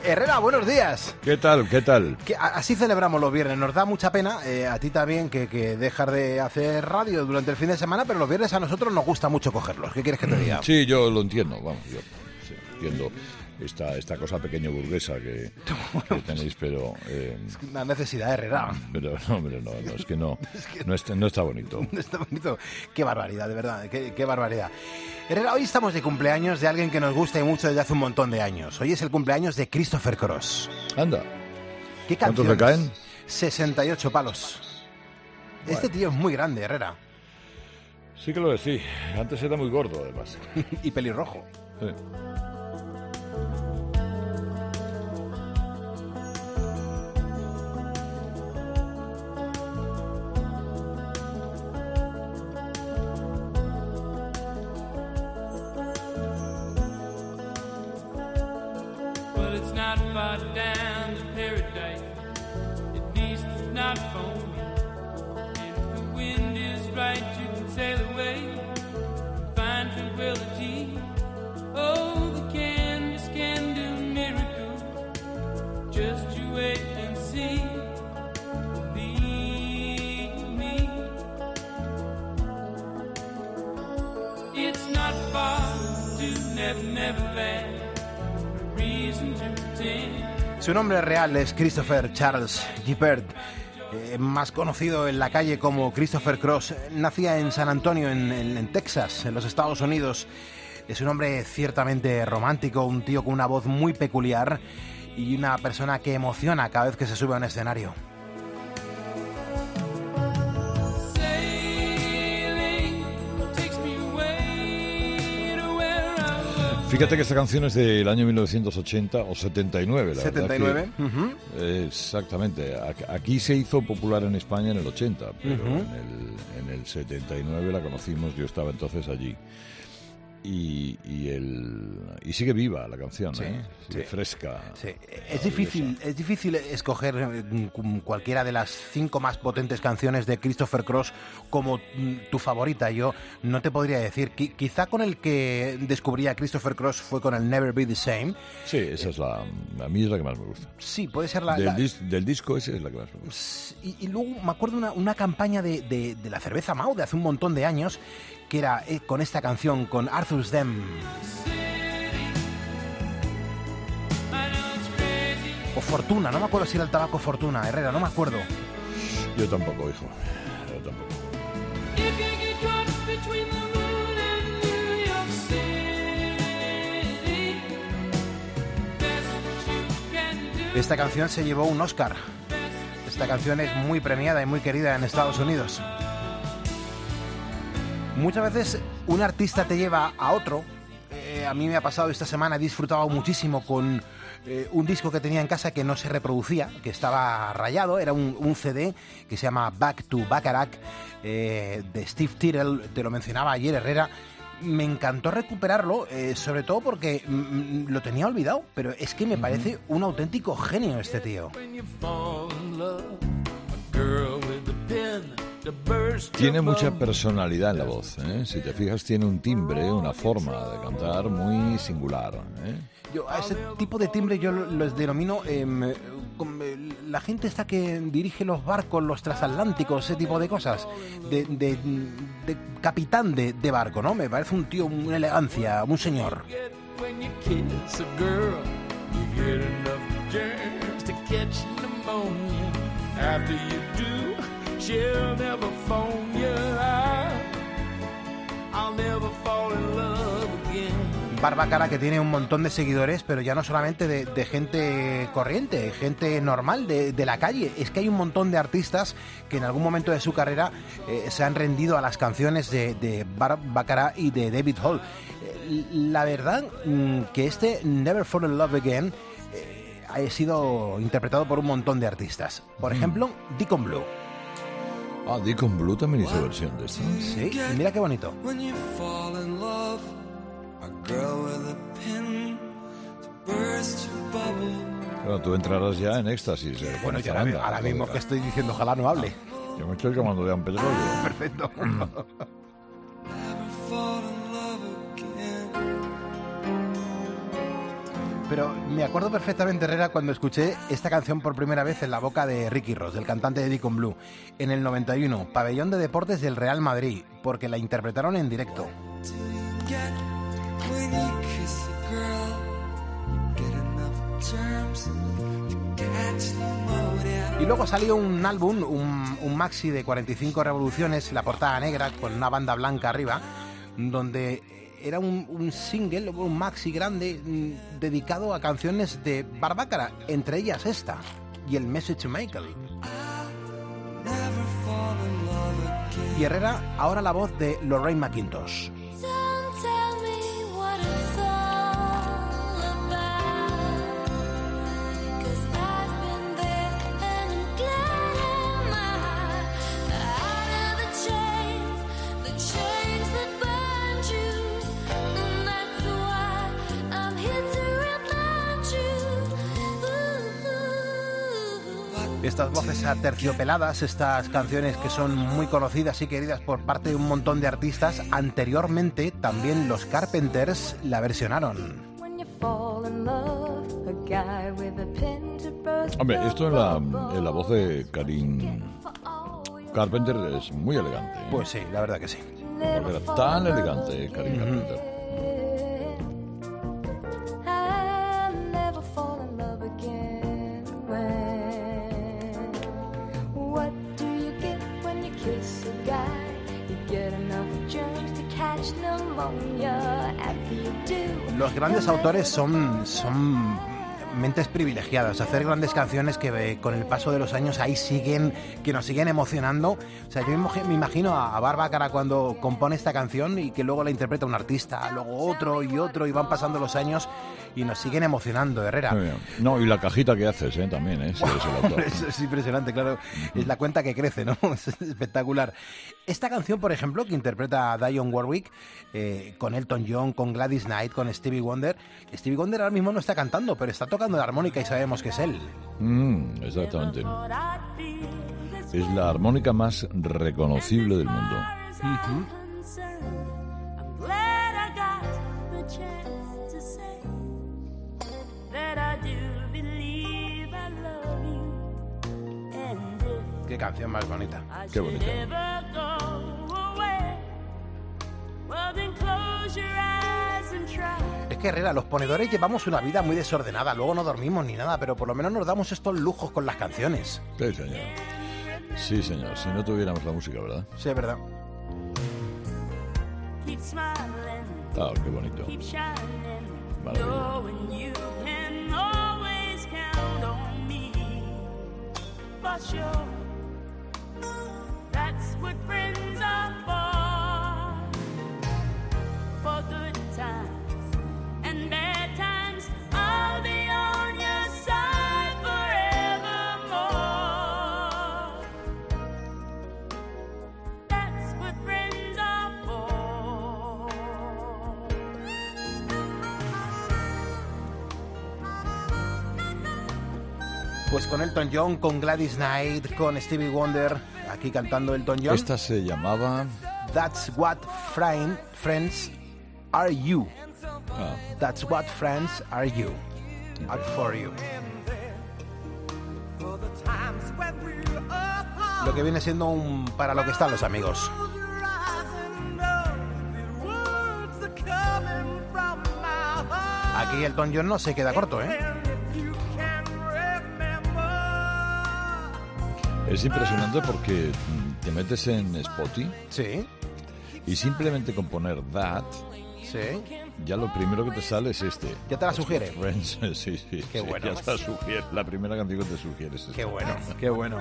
Herrera, buenos días. ¿Qué tal? ¿Qué tal? Así celebramos los viernes. Nos da mucha pena, a ti también, que dejar de hacer radio durante el fin de semana, pero los viernes a nosotros nos gusta mucho cogerlos. ¿Qué quieres que te diga? Sí, yo lo entiendo. Vamos, yo entiendo esta cosa pequeño burguesa que tenéis, pero... Es una necesidad, Herrera. Pero no, hombre, no, es que no está bonito. No está bonito. Qué barbaridad, de verdad, qué barbaridad. Herrera, hoy estamos de cumpleaños de alguien que nos gusta y mucho desde hace un montón de años. Hoy es el cumpleaños de Christopher Cross. Anda. ¿Qué ¿Cuántos le caen? 68 palos. Bueno. Este tío es muy grande, Herrera. Sí que lo es, sí. Antes era muy gordo, además. Y pelirrojo. Sí. Su nombre real es Christopher Charles Gifford, más conocido en la calle como Christopher Cross. Nacía en San Antonio, en Texas, en los Estados Unidos. Es un hombre ciertamente romántico, un tío con una voz muy peculiar y una persona que emociona cada vez que se sube a un escenario. Fíjate que esta canción es del año 1980 o 79, la 79. verdad. Exactamente. Aquí se hizo popular en España en el 80, pero en el 79 la conocimos, yo estaba entonces allí. Y sigue viva la canción, sí, sigue fresca. Sí. Es difícil escoger cualquiera de las 5 más potentes canciones de Christopher Cross como tu favorita. Yo no te podría decir. Quizá con el que descubrí a Christopher Cross fue con el Never Be the Same. Sí, esa es a mí es la que más me gusta. Sí, puede ser del disco ese es la que más me gusta. Y luego me acuerdo una campaña de la cerveza Mau de hace un montón de años, que era con esta canción, con Arthur's Dam. O Fortuna, no me acuerdo si era el tabaco Fortuna, Herrera, no me acuerdo. Yo tampoco, hijo, yo tampoco. Esta canción se llevó un Oscar. Esta canción es muy premiada y muy querida en Estados Unidos. Muchas veces un artista te lleva a otro. A mí me ha pasado esta semana, he disfrutado muchísimo con un disco que tenía en casa que no se reproducía, que estaba rayado. Era un CD que se llama Back to Bacharach, de Steve Tyrrell. Te lo mencionaba ayer, Herrera. Me encantó recuperarlo, sobre todo porque lo tenía olvidado, pero es que me parece un auténtico genio este tío. Tiene mucha personalidad en la voz, ¿eh? Si te fijas, tiene un timbre, una forma de cantar muy singular, ¿eh? Yo a ese tipo de timbre yo los denomino la gente esta que dirige los barcos, los transatlánticos, ese tipo de cosas, de capitán de barco, ¿no? Me parece un tío, una elegancia, un señor. She'll never phone you out. I'll never fall in love again. Barbacana, que tiene un montón de seguidores, pero ya no solamente de gente corriente, gente normal de la calle. Es que hay un montón de artistas que en algún momento de su carrera se han rendido a las canciones de Barbacana y de David Hall. La verdad que este Never Fall in Love Again ha sido interpretado por un montón de artistas. Por ejemplo, Deacon Blue. Ah, Deacon Blue también hizo versión de esto. Sí, y mira qué bonito. Bueno, tú entrarás ya en éxtasis. Bueno, yo ahora mismo que estoy diciendo, ojalá no hable. Yo me estoy llamando de un petróleo. Perfecto. Pero me acuerdo perfectamente, Herrera, cuando escuché esta canción por primera vez en la boca de Ricky Ross, del cantante de Deacon Blue, en el 91, pabellón de deportes del Real Madrid, porque la interpretaron en directo. Y luego salió un álbum, un maxi de 45 revoluciones, la portada negra con una banda blanca arriba, donde era un single, un maxi grande dedicado a canciones de Barbácara, entre ellas esta y el Message to Michael. Y Herrera, ahora la voz de Lorraine McIntosh. Estas voces aterciopeladas, estas canciones que son muy conocidas y queridas por parte de un montón de artistas, anteriormente también los Carpenters la versionaron. Hombre, esto en la voz de Karine Carpenter es muy elegante, ¿eh? Pues sí, la verdad que sí. Porque era tan elegante Karine Carpenter. Los grandes autores son mentes privilegiadas, hacer grandes canciones que con el paso de los años ahí siguen, que nos siguen emocionando. O sea, yo me imagino a Barbácara cuando compone esta canción y que luego la interpreta un artista, luego otro, y van pasando los años y nos siguen emocionando, Herrera. No, y la cajita que haces, también, si eres el autor. Es impresionante, claro. Es la cuenta que crece, ¿no? Es espectacular. Esta canción, por ejemplo, que interpreta Dionne Warwick, con Elton John, con Gladys Knight, con Stevie Wonder. Stevie Wonder ahora mismo no está cantando, pero está tocando la armónica y sabemos que es él. Exactamente. Es la armónica más reconocible del mundo. Qué canción más bonita. Qué bonita. Es que, Herrera, los ponedores llevamos una vida muy desordenada, luego no dormimos ni nada, pero por lo menos nos damos estos lujos con las canciones. Sí, señor. Sí, señor. Si no tuviéramos la música, ¿verdad? Sí, es verdad. Ah, qué bonito. Maravilla. That's what friends are for good times and bad times. I'll be on your side forevermore. That's what friends are for. Pues con Elton John, con Gladys Knight, con Stevie Wonder, aquí cantando Elton John. Esta se llamaba That's What Friends Are You. That's What Friends Are You. Are for you. Lo que viene siendo para lo que están los amigos. Aquí Elton John no se queda corto, ¿eh? Es impresionante porque te metes en Spotify. Sí. Y simplemente con poner That, sí, ya lo primero que te sale es este. ¿Ya te la sugiere? Friends, sí. Qué bueno. Ya te la sugiere. La primera canción que te sugiere es esta. Qué bueno, qué bueno.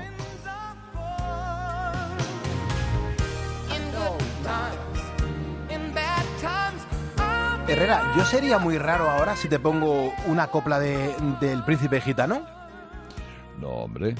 Herrera, yo sería muy raro ahora si te pongo una copla del Príncipe Gitano. No, hombre.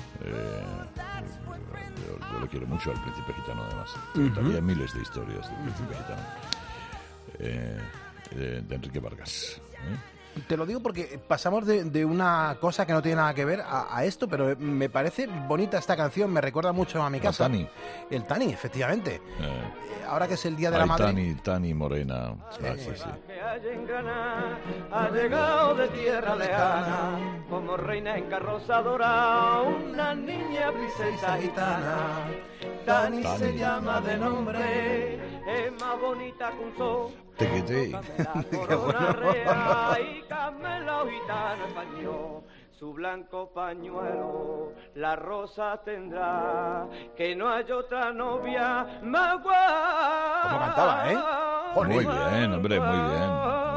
Yo le quiero mucho al Príncipe Gitano, además. Había miles de historias del Príncipe Gitano. De Enrique Vargas. Te lo digo porque pasamos de una cosa que no tiene nada que ver a esto, pero me parece bonita esta canción, me recuerda mucho a mi casa. Tani. El Tani, efectivamente. Ahora que es el Día de la Madre. Tani Morena. Sí. Que hay en Granada, ha llegado de tierra lejana, como reina en carroza dorada, una niña princesa gitana. Tani se llama de nombre, es más bonita que un sol. Tequete. La corona real y Carmelo gitano español. Su blanco pañuelo, la rosa tendrá, que no hay otra novia más guapa. ¿Cómo cantaba, eh? Muy bien, hombre, muy bien.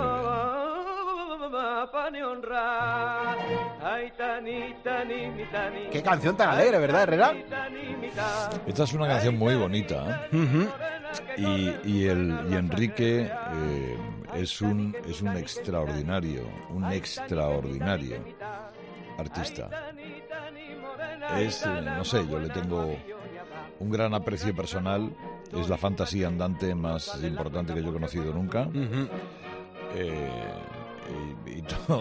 Qué canción tan alegre, ¿verdad, Herrera? Esta es una canción muy bonita, ¿eh? Y Enrique es un extraordinario artista. No sé, yo le tengo un gran aprecio personal. Es la fantasía andante más importante que yo he conocido nunca. Y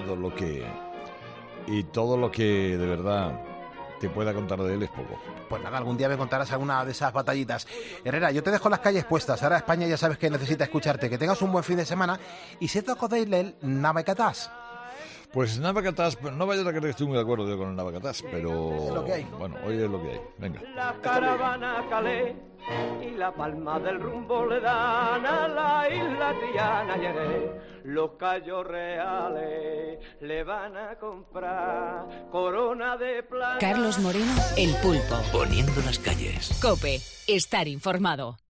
todo lo que de verdad te pueda contar de él es poco. Pues nada, algún día me contarás alguna de esas batallitas. Herrera, yo te dejo las calles puestas. Ahora España ya sabes que necesita escucharte. Que tengas un buen fin de semana. Y si te acordáis del Navacatás. Pues Navacatás, no vaya a creer que estoy muy de acuerdo yo con el Navacatás, pero es lo que hay. Bueno, hoy es lo que hay. Venga. La caravana Calais y la palma del rumbo le dan a la isla Triana Llegué. Los Cayos Reales le van a comprar corona de plata. Carlos Moreno, El Pulpo. Poniendo las calles. COPE, estar informado.